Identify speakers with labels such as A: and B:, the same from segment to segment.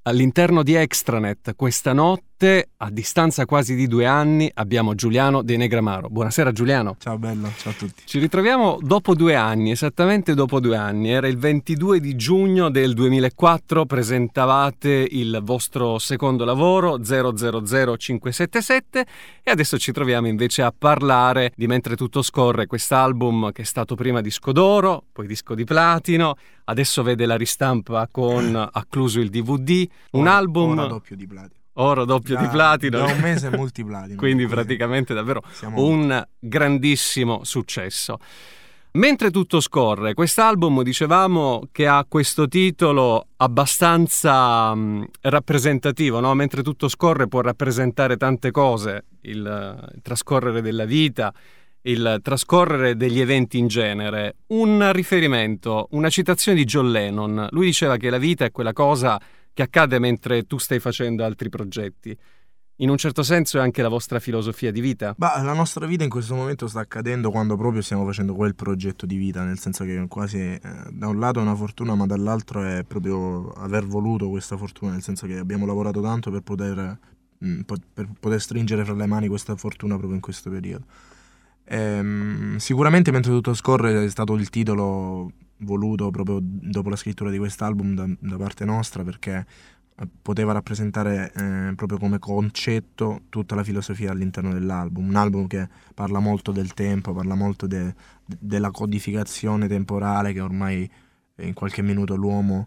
A: All'interno di Extranet questa notte, a distanza quasi di 2 anni, abbiamo Giuliano De Negramaro. Buonasera Giuliano.
B: Ciao bello, ciao a tutti.
A: Ci ritroviamo dopo 2 anni, esattamente dopo 2 anni. Era il 22 di giugno del 2004, presentavate il vostro secondo lavoro 000577 e adesso ci troviamo invece a parlare di Mentre tutto scorre, quest'album che è stato prima disco d'oro, poi disco di platino, adesso vede la ristampa con accluso il DVD, un album...
B: Ora doppio di platino.
A: Oro doppio di platino.
B: Da un mese multiplatino.
A: Quindi praticamente davvero un grandissimo successo. Mentre tutto scorre, quest'album dicevamo che ha questo titolo abbastanza rappresentativo, no? Mentre tutto scorre può rappresentare tante cose, il trascorrere della vita, il trascorrere degli eventi in genere. Un riferimento, una citazione di John Lennon. Lui diceva che la vita è quella cosa che accade mentre tu stai facendo altri progetti. In un certo senso è anche la vostra filosofia di vita?
B: La nostra vita in questo momento sta accadendo quando proprio stiamo facendo quel progetto di vita, nel senso che quasi da un lato è una fortuna, ma dall'altro è proprio aver voluto questa fortuna, nel senso che abbiamo lavorato tanto per poter stringere fra le mani questa fortuna proprio in questo periodo. Sicuramente Mentre tutto scorre è stato il titolo voluto proprio dopo la scrittura di quest'album da parte nostra, perché poteva rappresentare proprio come concetto tutta la filosofia all'interno dell'album. Un album che parla molto del tempo, parla molto della codificazione temporale che ormai in qualche minuto l'uomo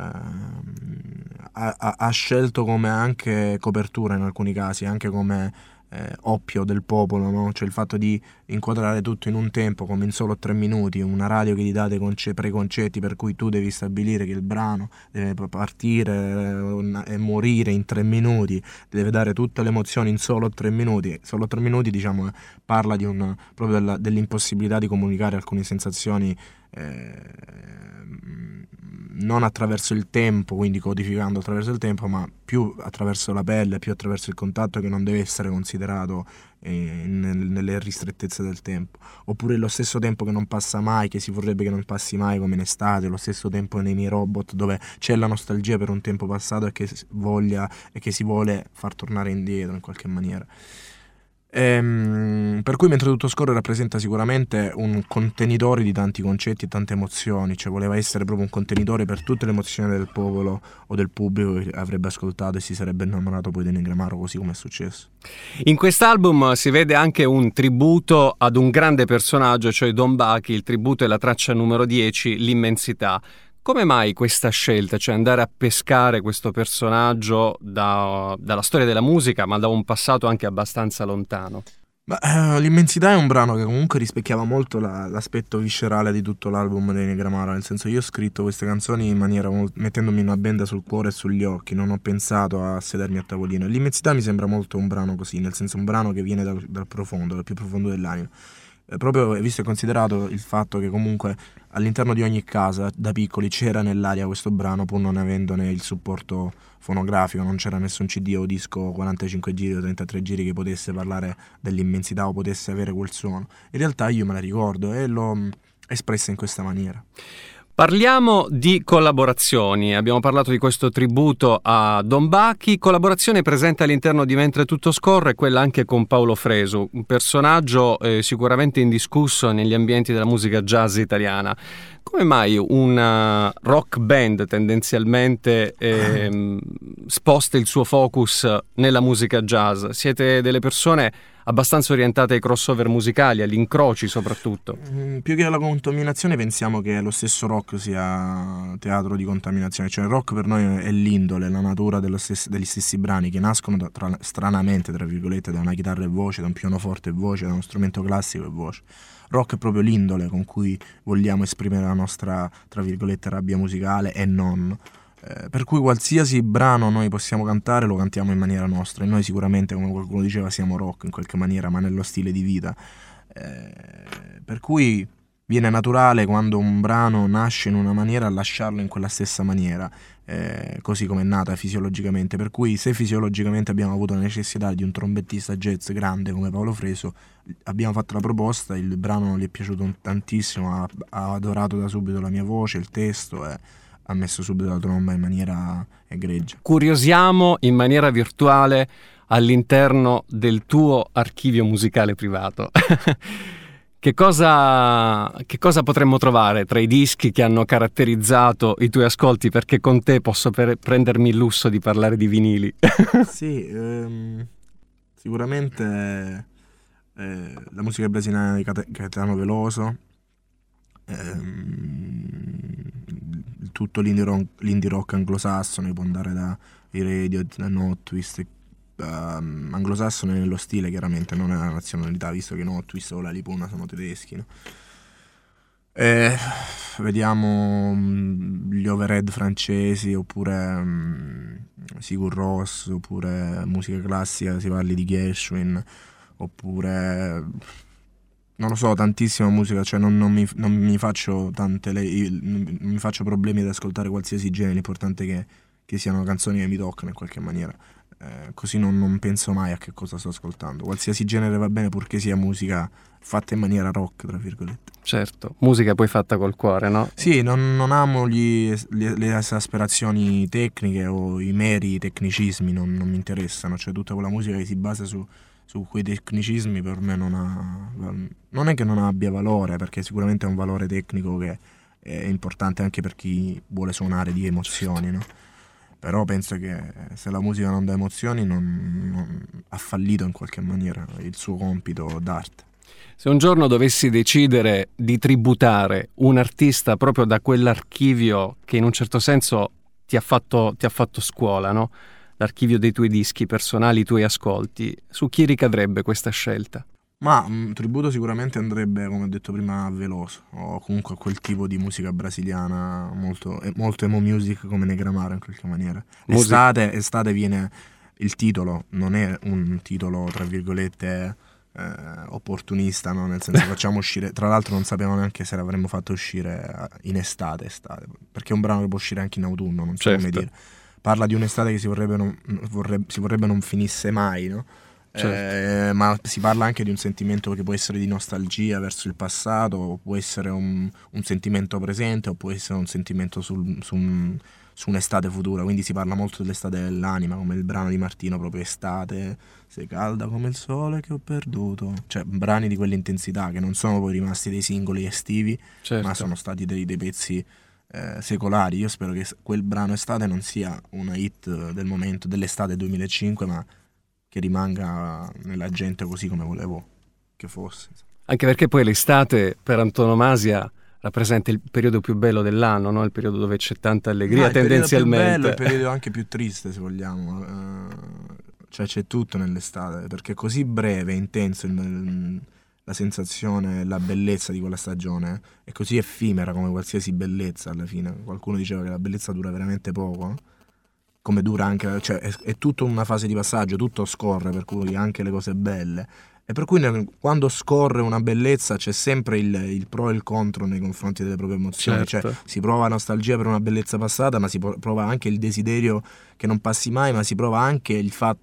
B: ha scelto come anche copertura in alcuni casi, anche come oppio del popolo, no? Cioè il fatto di inquadrare tutto in un tempo, come in solo 3 minuti, una radio che ti dà dei preconcetti per cui tu devi stabilire che il brano deve partire e morire in 3 minuti, deve dare tutte le emozioni in solo 3 minuti. Solo 3 minuti, diciamo, parla proprio dell'impossibilità di comunicare alcune sensazioni non attraverso il tempo, quindi codificando attraverso il tempo, ma più attraverso la pelle, più attraverso il contatto, che non deve essere considerato nelle ristrettezze del tempo. Oppure lo stesso tempo che non passa mai, che si vorrebbe che non passi mai, come in estate, lo stesso tempo nei miei robot, dove c'è la nostalgia per un tempo passato e che si vuole far tornare indietro in qualche maniera. Per cui Mentre tutto scorre rappresenta sicuramente un contenitore di tanti concetti e tante emozioni, cioè voleva essere proprio un contenitore per tutte le emozioni del popolo o del pubblico che avrebbe ascoltato e si sarebbe innamorato poi di Negramaro, così come è successo.
A: In quest'album si vede anche un tributo ad un grande personaggio, cioè Don Bucky. Il tributo è la traccia numero 10, L'immensità. Come mai questa scelta, cioè andare a pescare questo personaggio dalla storia della musica, ma da un passato anche abbastanza lontano?
B: L'immensità è un brano che comunque rispecchiava molto l'aspetto viscerale di tutto l'album dei Negramaro, nel senso, io ho scritto queste canzoni in maniera mettendomi una benda sul cuore e sugli occhi, non ho pensato a sedermi a tavolino. L'immensità mi sembra molto un brano così, nel senso un brano che viene dal profondo, dal più profondo dell'anima. Proprio visto e considerato il fatto che comunque all'interno di ogni casa da piccoli c'era nell'aria questo brano, pur non avendone il supporto fonografico, non c'era nessun CD o disco 45 giri o 33 giri che potesse parlare dell'immensità o potesse avere quel suono. In realtà io me la ricordo e l'ho espressa in questa maniera.
A: Parliamo di collaborazioni, abbiamo parlato di questo tributo a Don Bucky, collaborazione presente all'interno di Mentre tutto scorre, quella anche con Paolo Fresu, un personaggio sicuramente indiscusso negli ambienti della musica jazz italiana. Come mai una rock band tendenzialmente sposta il suo focus nella musica jazz? Siete delle persone abbastanza orientate ai crossover musicali, agli incroci soprattutto?
B: Più che alla contaminazione pensiamo che lo stesso rock sia teatro di contaminazione, cioè il rock per noi è l'indole, la natura degli stessi brani che nascono stranamente, tra virgolette, da una chitarra e voce, da un pianoforte e voce, da uno strumento classico e voce. Rock è proprio l'indole con cui vogliamo esprimere la nostra, tra virgolette, rabbia musicale e non. Per cui qualsiasi brano noi possiamo cantare lo cantiamo in maniera nostra, e noi sicuramente, come qualcuno diceva, siamo rock in qualche maniera, ma nello stile di vita. Per cui viene naturale, quando un brano nasce in una maniera, lasciarlo in quella stessa maniera, così come è nata fisiologicamente. Per cui se fisiologicamente abbiamo avuto la necessità di un trombettista jazz grande come Paolo Fresu, abbiamo fatto la proposta, il brano gli è piaciuto tantissimo, ha adorato da subito la mia voce, il testo, ha messo subito la tromba in maniera egregia.
A: Curiosiamo in maniera virtuale all'interno del tuo archivio musicale privato. Che cosa potremmo trovare tra i dischi che hanno caratterizzato i tuoi ascolti? Perché con te posso prendermi il lusso di parlare di vinili.
B: Sì, sicuramente la musica brasiliana di Caetano Veloso, tutto l'indie rock anglosassone, può andare da i Radiohead, da Notwist, anglosassone nello stile, chiaramente, non nella nazionalità, visto che Notwist o la Lipuna sono tedeschi, no? Vediamo gli Overhead francesi, oppure Sigur Rós, oppure musica classica, si parli di Gershwin, oppure non lo so, tantissima musica, cioè non mi faccio non mi faccio problemi ad ascoltare qualsiasi genere, l'importante è che siano canzoni che mi toccano in qualche maniera. Così non penso mai a che cosa sto ascoltando. Qualsiasi genere va bene, purché sia musica fatta in maniera rock, tra virgolette.
A: Certo, musica poi fatta col cuore, no?
B: Sì, non amo le esasperazioni tecniche o i meri tecnicismi, non mi interessano. Cioè tutta quella musica che si basa su quei tecnicismi per me non è che non abbia valore, perché sicuramente è un valore tecnico che è importante anche per chi vuole suonare di emozioni, no? Però penso che se la musica non dà emozioni non ha fallito in qualche maniera il suo compito d'arte.
A: Se un giorno dovessi decidere di tributare un artista proprio da quell'archivio che in un certo senso ti ha fatto scuola, no? L'archivio dei tuoi dischi personali, i tuoi ascolti, su chi ricadrebbe questa scelta?
B: Ma un tributo sicuramente andrebbe, come ho detto prima, a Veloso, o comunque a quel tipo di musica brasiliana molto emo music, come Negramaro in qualche maniera. Estate viene il titolo, non è un titolo tra virgolette opportunista, no? Nel senso facciamo uscire, tra l'altro non sappiamo neanche se l'avremmo fatto uscire in estate, perché è un brano che può uscire anche in autunno, non so come dire. Parla di un'estate che si vorrebbe non finisse mai, no? Certo. Ma si parla anche di un sentimento che può essere di nostalgia verso il passato, può essere un sentimento presente, o può essere un sentimento su un'estate futura. Quindi si parla molto dell'estate dell'anima, come il brano di Martino, proprio Estate, sei calda come il sole che ho perduto. Cioè brani di quell'intensità, che non sono poi rimasti dei singoli estivi, certo, ma sono stati dei pezzi secolari. Io spero che quel brano Estate non sia una hit del momento, dell'estate 2005, ma che rimanga nella gente così come volevo che fosse.
A: Anche perché poi l'estate per antonomasia rappresenta il periodo più bello dell'anno, no? Il periodo dove c'è tanta allegria, tendenzialmente.
B: Il periodo anche più triste, se vogliamo. Cioè c'è tutto nell'estate, perché è così breve, intenso la sensazione, la bellezza di quella stagione, è così effimera come qualsiasi bellezza alla fine. Qualcuno diceva che la bellezza dura veramente poco, no? Come dura anche, cioè è tutta una fase di passaggio, tutto scorre, per cui anche le cose belle. E per cui quando scorre una bellezza c'è sempre il pro e il contro nei confronti delle proprie emozioni. Certo. Cioè si prova nostalgia per una bellezza passata, ma si prova anche il desiderio che non passi mai, ma si prova anche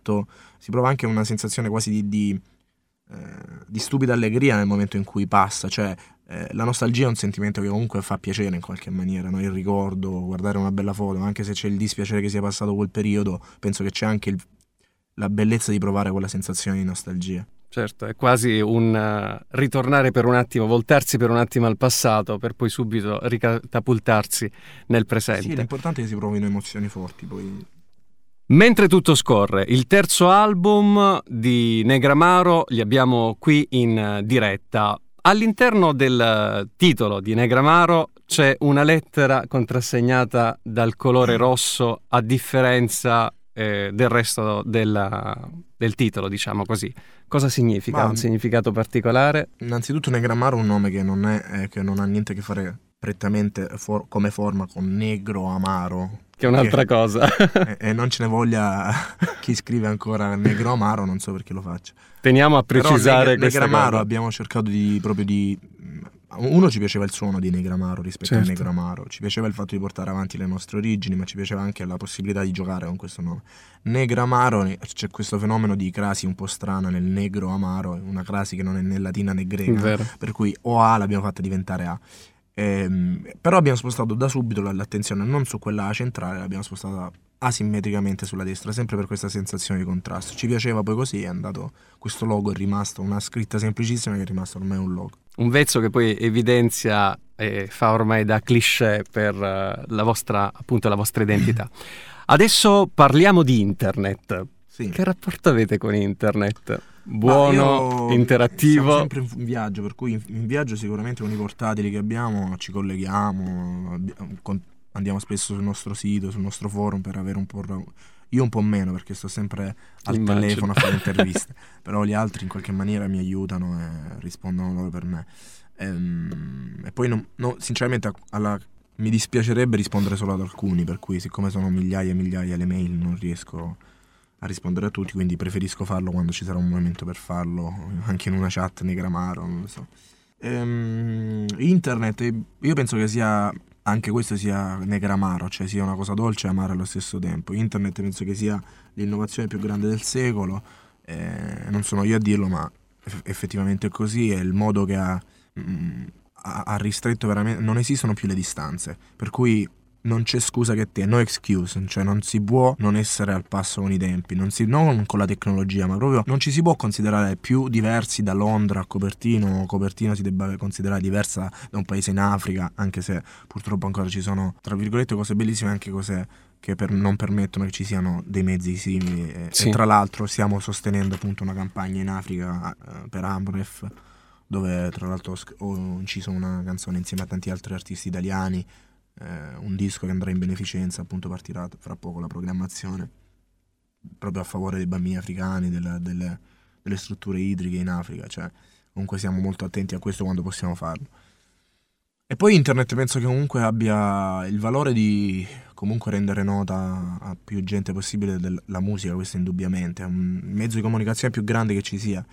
B: una sensazione quasi di stupida allegria nel momento in cui passa. Cioè la nostalgia è un sentimento che comunque fa piacere in qualche maniera, no? Il ricordo, guardare una bella foto, anche se c'è il dispiacere che sia passato quel periodo, penso che c'è anche la bellezza di provare quella sensazione di nostalgia.
A: Certo, è quasi un ritornare per un attimo, voltarsi per un attimo al passato per poi subito ricatapultarsi nel presente.
B: Sì, l'importante è che si provino emozioni forti poi.
A: Mentre tutto scorre, il terzo album di Negramaro li abbiamo qui in diretta. All'interno del titolo di Negramaro c'è una lettera contrassegnata dal colore rosso, a differenza del resto del titolo, diciamo così. Cosa significa? Ha un significato particolare?
B: Innanzitutto Negramaro è un nome che non ha niente a che fare prettamente come forma con negro amaro,
A: che è un'altra cosa.
B: E non ce ne voglia chi scrive ancora negro amaro, non so perché lo faccia.
A: Teniamo a precisare questa cosa.
B: Negramaro abbiamo cercato uno, ci piaceva il suono di Negramaro rispetto a Negro Amaro, ci piaceva il fatto di portare avanti le nostre origini, ma ci piaceva anche la possibilità di giocare con questo nome. Negramaro, c'è questo fenomeno di crasi un po' strana nel negro amaro, una crasi che non è né latina né greca, per cui OA l'abbiamo fatta diventare A. Però abbiamo spostato da subito l'attenzione non su quella centrale, l'abbiamo spostata asimmetricamente sulla destra, sempre per questa sensazione di contrasto. Ci piaceva, poi così è andato, questo logo è rimasto una scritta semplicissima che è rimasto ormai un logo.
A: Un vezzo che poi evidenzia e fa ormai da cliché per la vostra identità. Adesso parliamo di internet.
B: Sì.
A: Che rapporto avete con internet? Buono, interattivo?
B: Siamo sempre in viaggio, per cui in viaggio sicuramente con i portatili che abbiamo ci colleghiamo, andiamo spesso sul nostro sito, sul nostro forum per avere un po'... Io un po' meno perché sto sempre al telefono a fare interviste, però gli altri in qualche maniera mi aiutano e rispondono loro per me. E poi sinceramente mi dispiacerebbe rispondere solo ad alcuni, per cui siccome sono migliaia e migliaia le mail non riesco a rispondere a tutti, quindi preferisco farlo quando ci sarà un momento per farlo, anche in una chat Negramaro, non lo so. Internet, io penso che sia... Anche questo sia Negramaro, cioè sia una cosa dolce e amara allo stesso tempo. Internet penso che sia l'innovazione più grande del secolo, non sono io a dirlo, ma effettivamente è così, è il modo che ha ristretto veramente, non esistono più le distanze, per cui non c'è scusa che no excuse, cioè non si può non essere al passo con i tempi, non con la tecnologia, ma proprio non ci si può considerare più diversi da Londra a Copertino si debba considerare diversa da un paese in Africa, anche se purtroppo ancora ci sono, tra virgolette, cose bellissime, anche cose che non permettono che ci siano dei mezzi simili.
A: Sì.
B: E tra l'altro stiamo sostenendo appunto una campagna in Africa per Amref, dove tra l'altro ho inciso una canzone insieme a tanti altri artisti italiani, un disco che andrà in beneficenza, appunto partirà fra poco la programmazione proprio a favore dei bambini africani, delle strutture idriche in Africa, cioè comunque siamo molto attenti a questo quando possiamo farlo. E poi internet penso che comunque abbia il valore di comunque rendere nota a più gente possibile la musica, questo indubbiamente è un mezzo di comunicazione più grande che ci sia.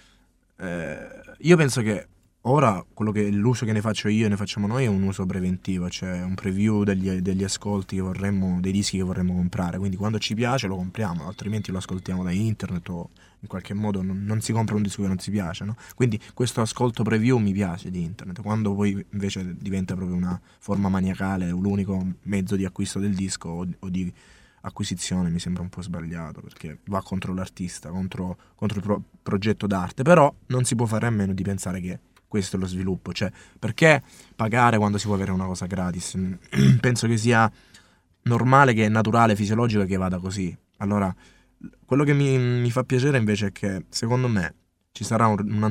B: Io penso che ora l'uso che ne faccio io e ne facciamo noi è un uso preventivo, cioè un preview degli ascolti che vorremmo, dei dischi che vorremmo comprare, quindi quando ci piace lo compriamo, altrimenti lo ascoltiamo da internet o in qualche modo non si compra un disco che non si piace, no? Quindi questo ascolto preview mi piace di internet, quando poi invece diventa proprio una forma maniacale, l'unico mezzo di acquisto del disco o di acquisizione, mi sembra un po' sbagliato, perché va contro l'artista, contro il progetto d'arte, però non si può fare a meno di pensare che questo è lo sviluppo, cioè perché pagare quando si può avere una cosa gratis? Penso che sia normale, che è naturale, fisiologico che vada così. Allora, quello che mi fa piacere invece è che secondo me ci sarà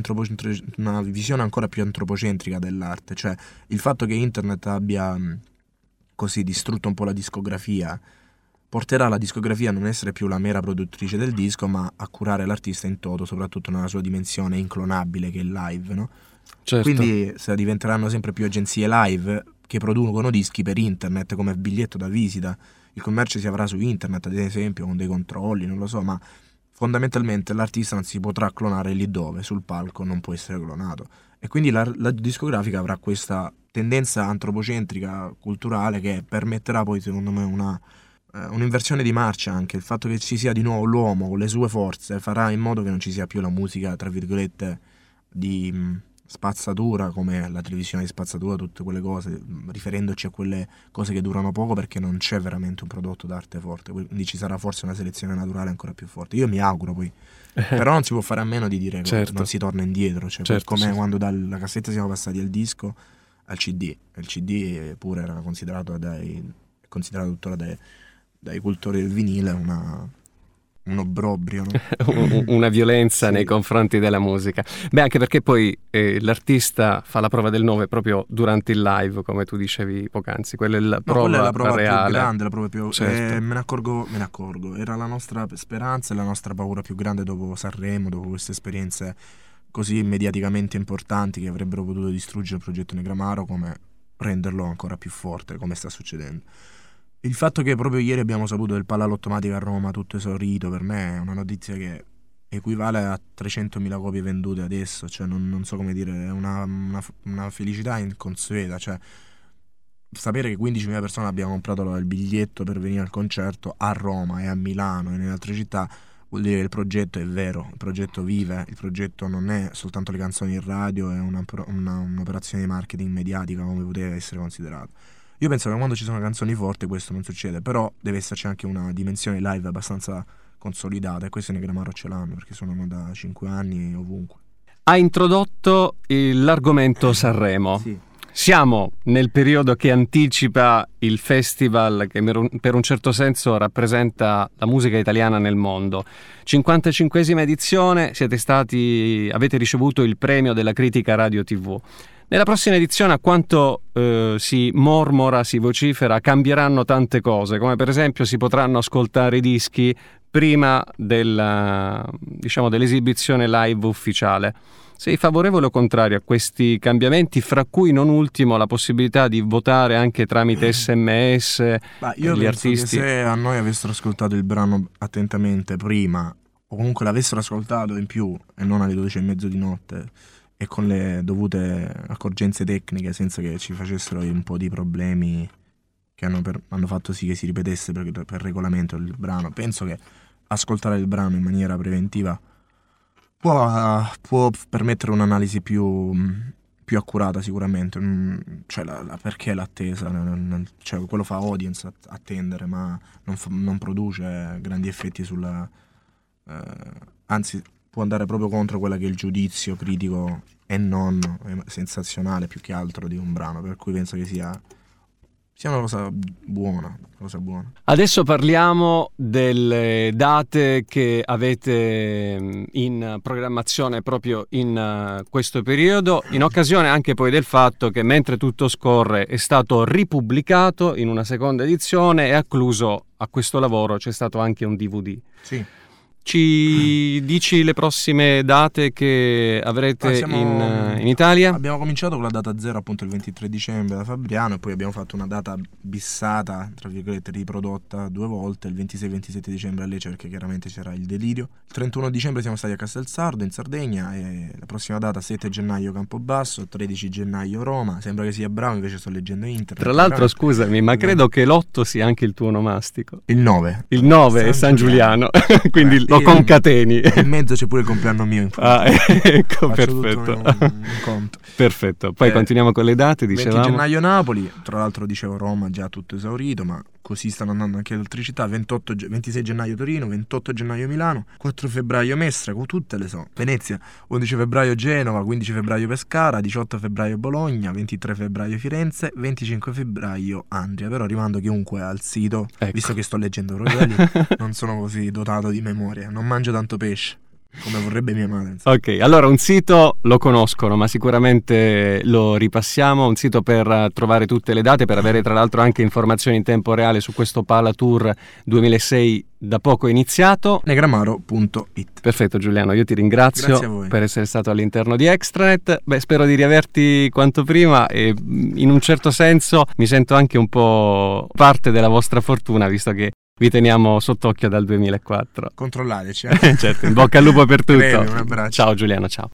B: una visione ancora più antropocentrica dell'arte, cioè il fatto che internet abbia così distrutto un po' la discografia porterà la discografia a non essere più la mera produttrice del disco, ma a curare l'artista in toto, soprattutto nella sua dimensione inclonabile che è il live, no?
A: Certo.
B: Quindi diventeranno sempre più agenzie live che producono dischi per internet come biglietto da visita. Il commercio si avrà su internet, ad esempio, con dei controlli, non lo so, ma fondamentalmente l'artista non si potrà clonare lì dove, sul palco, non può essere clonato. E quindi la discografica avrà questa tendenza antropocentrica culturale che permetterà poi, secondo me, un'inversione di marcia. Anche il fatto che ci sia di nuovo l'uomo con le sue forze farà in modo che non ci sia più la musica, tra virgolette, di spazzatura, come la televisione di spazzatura, tutte quelle cose, riferendoci a quelle cose che durano poco, perché non c'è veramente un prodotto d'arte forte, quindi ci sarà forse una selezione naturale ancora più forte. Io mi auguro poi, però non si può fare a meno di dire che non si torna indietro, cioè come quando dalla cassetta siamo passati al disco, al CD. Il CD pure era considerato tuttora dai cultori del vinile un obbrobrio, no?
A: Una violenza
B: sì,
A: nei confronti della musica. Beh, anche perché poi l'artista fa la prova del 9 proprio durante il live, come tu dicevi poc'anzi. Quella è la prova reale.
B: Più grande, la prova più...
A: Certo.
B: Me ne accorgo. Era la nostra speranza e la nostra paura più grande dopo Sanremo, dopo queste esperienze così mediaticamente importanti che avrebbero potuto distruggere il progetto Negramaro, come renderlo ancora più forte, come sta succedendo. Il fatto che proprio ieri abbiamo saputo del Pallalottomatica a Roma tutto esaurito, per me è una notizia che equivale a 300.000 copie vendute adesso, cioè non so come dire, è una felicità inconsueta, cioè sapere che 15.000 persone abbiano comprato il biglietto per venire al concerto a Roma e a Milano e nelle altre città vuol dire che il progetto è vero, il progetto vive, il progetto non è soltanto le canzoni in radio, è un'operazione di marketing mediatica come poteva essere considerato. Io penso che quando ci sono canzoni forti questo non succede, però deve esserci anche una dimensione live abbastanza consolidata, e questo i Negramaro ce l'hanno perché suonano da 5 anni ovunque.
A: Ha introdotto l'argomento Sanremo.
B: Sì.
A: Siamo nel periodo che anticipa il festival che per un certo senso rappresenta la musica italiana nel mondo. 55esima edizione, avete ricevuto il premio della critica radio TV. Nella prossima edizione, a quanto si mormora, si vocifera, cambieranno tante cose, come per esempio si potranno ascoltare i dischi prima dell'esibizione live ufficiale. Sei favorevole o contrario a questi cambiamenti, fra cui non ultimo la possibilità di votare anche tramite SMS
B: io
A: gli
B: penso
A: artisti?
B: Che se a noi avessero ascoltato il brano attentamente prima, o comunque l'avessero ascoltato in più e non alle 12:30 di notte e con le dovute accorgenze tecniche, senza che ci facessero un po' di problemi che hanno fatto sì che si ripetesse per regolamento il brano, penso che ascoltare il brano in maniera preventiva può permettere un'analisi più accurata sicuramente, cioè perché l'attesa, cioè quello fa audience attendere, ma non produce grandi effetti anzi può andare proprio contro quella che è il giudizio critico e non sensazionale più che altro di un brano, per cui penso che sia una cosa buona.
A: Adesso parliamo delle date che avete in programmazione proprio in questo periodo, in occasione anche poi del fatto che Mentre tutto scorre è stato ripubblicato in una seconda edizione e accluso a questo lavoro c'è stato anche un DVD.
B: Sì.
A: Ci dici le prossime date che avrete in Italia?
B: Abbiamo cominciato con la data 0, appunto il 23 dicembre da Fabriano, e poi abbiamo fatto una data bissata, tra virgolette riprodotta 2 volte, il 26 e 27 dicembre a Lecce, perché chiaramente c'era il delirio. Il 31 dicembre siamo stati a Castelsardo in Sardegna, e la prossima data 7 gennaio Campobasso, 13 gennaio Roma. Sembra che sia bravo, invece sto leggendo internet.
A: Tra l'altro scusami, ma credo che l'8 sia anche il tuo onomastico.
B: Il 9
A: è San Giuliano. Quindi lo concateni.
B: In mezzo c'è pure il compleanno mio.
A: Ecco,
B: faccio
A: perfetto.
B: Tutto un conto.
A: Perfetto. Poi continuiamo con le date, dicevamo.
B: 20 gennaio Napoli, tra l'altro dicevo Roma già tutto esaurito, ma così stanno andando anche le altre città. 26 gennaio Torino, 28 gennaio Milano, 4 febbraio Mestre, tutte le so. Venezia, 11 febbraio Genova, 15 febbraio Pescara, 18 febbraio Bologna, 23 febbraio Firenze, 25 febbraio Andria. Però rimando chiunque al sito,
A: ecco.
B: Visto che sto leggendo proprio lì, non sono così dotato di memoria, non mangio tanto pesce come vorrebbe mia madre.
A: Ok, allora un sito lo conoscono, ma sicuramente lo ripassiamo, un sito per trovare tutte le date, per avere tra l'altro anche informazioni in tempo reale su questo Pala Tour 2006 da poco iniziato.
B: Negramaro.it.
A: Perfetto Giuliano, io ti ringrazio per essere stato all'interno di Extranet. Spero di riaverti quanto prima, e in un certo senso mi sento anche un po' parte della vostra fortuna, visto che vi teniamo sott'occhio dal 2004.
B: Controllateci.
A: Certo, in bocca al lupo per tutto.
B: Un abbraccio.
A: Ciao Giuliano, ciao.